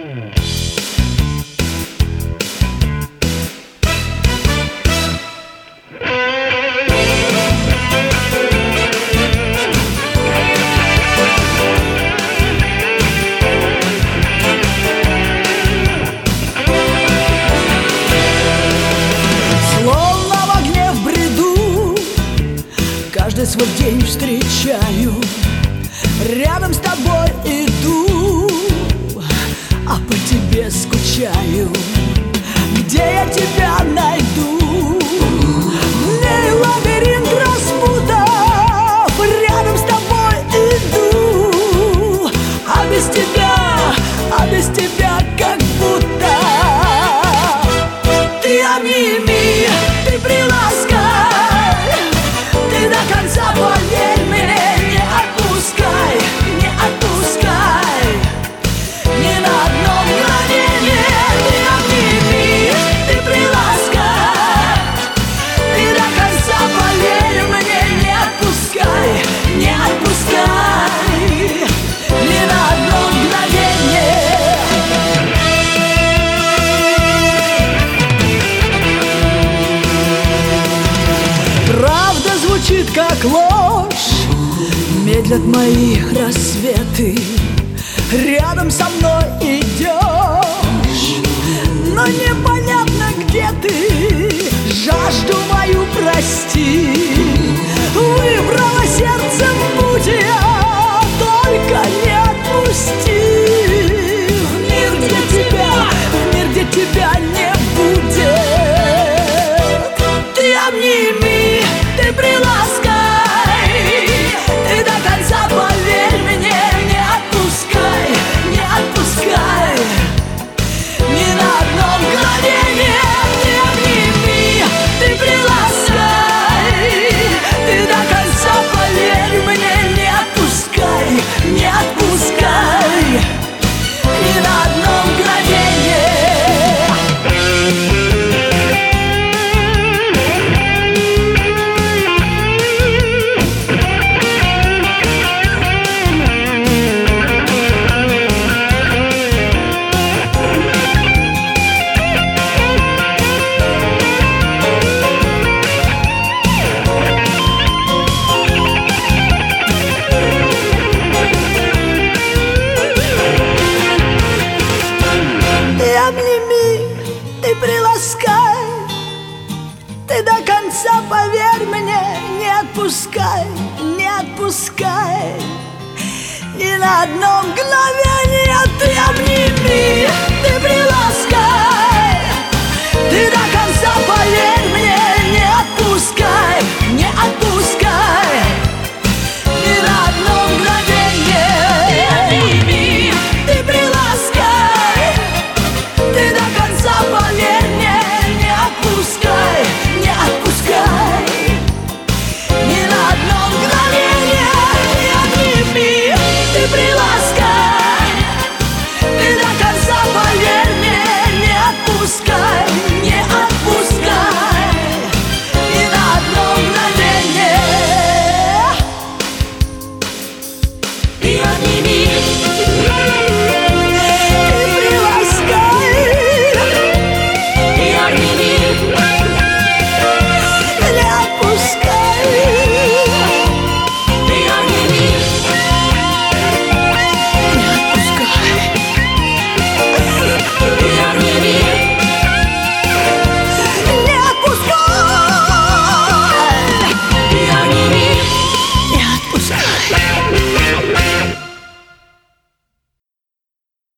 Каждый свой день встречаю, рядом с тобой иду, а по тебе скучаю. Где я тебя найду? Мне лабиринт распутов, рядом с тобой иду, а без тебя как будто. Ты обними, ты приласкай, ты до конца поверь мне, не отпускай, не отпускай ни на одно мгновение. Ты обними, ты приласкай, ты до конца поверь мне, не отпускай, не отпускай ни на одно мгновение. Правда звучит как ложь, медлят мои рассветы, рядом со мной идешь, но непонятно, где ты. Жажду мою прости, выбрала сердцем путь я, только не отпусти. В мир, где тебя не будет. Ты обними, ты приласкай, ты до конца поверь мне, не отпускай, не отпускай ни на одно мгновение. Ты обними, ты приласкай, ты до конца поверь мне, не отпускай, не отпускай ни на одно мгновение. Ты приласкай, ты до конца поверь мне, не отпускай, не отпускай ни на одно мгновение. Ты